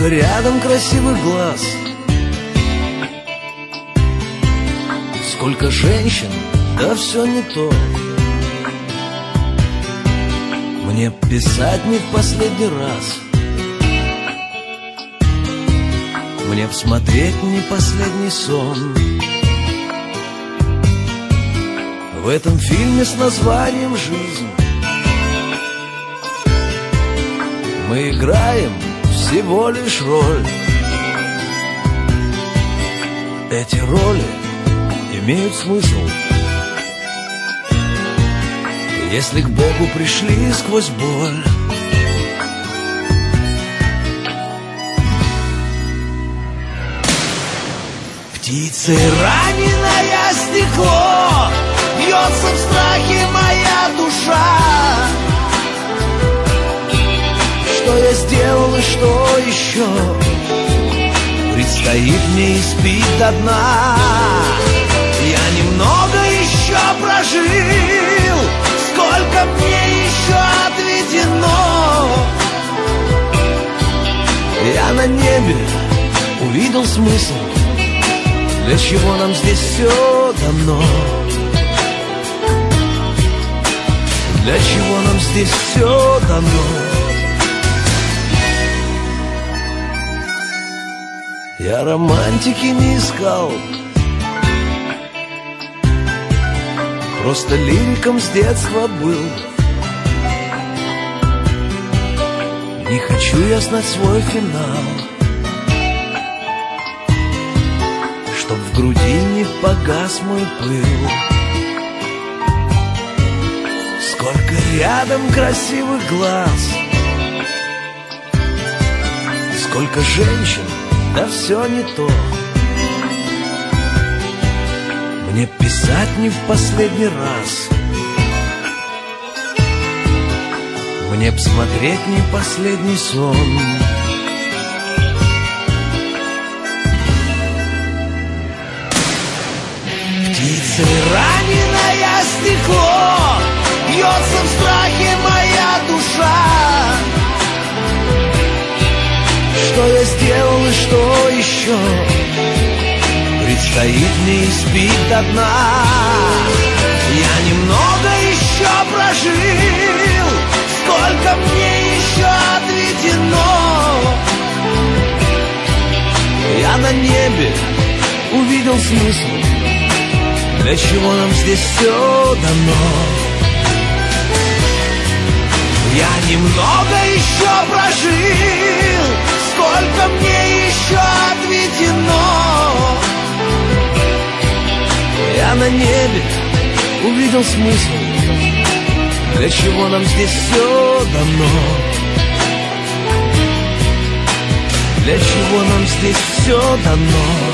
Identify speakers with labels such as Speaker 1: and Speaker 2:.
Speaker 1: Сколько рядом красивых глаз, сколько женщин, да все не то. Мне писать не в последний раз, мне б смотреть не последний сон. В этом фильме с названием «Жизнь» мы играем всего лишь роль. Эти роли имеют смысл, если к Богу пришли сквозь боль. Птицей раненое стекло, бьется в страхе моя душа. Что я сделал и что еще предстоит мне испить до дна. Я немного еще прожил, сколько мне еще отведено. Я на небе увидел смысл, для чего нам здесь все дано. Для чего нам здесь все дано. Я романтики не искал, просто лириком с детства был. Не хочу я знать свой финал, чтоб в груди не погас мой пыл. Сколько рядом красивых глаз, сколько женщин, да все не то. Мне писать не в последний раз, мне б смотреть не последний сон. Птицей раненое стекло, бьется в страхе моя душа. Что я сделал и что еще предстоит мне испить до дна. Я немного еще прожил, сколько мне еще отведено. Я на небе увидел смысл, для чего нам здесь все дано. Я немного еще прожил, сколько мне еще отведено. Я на небе увидел смысл, для чего нам здесь все дано. Для чего нам здесь все дано.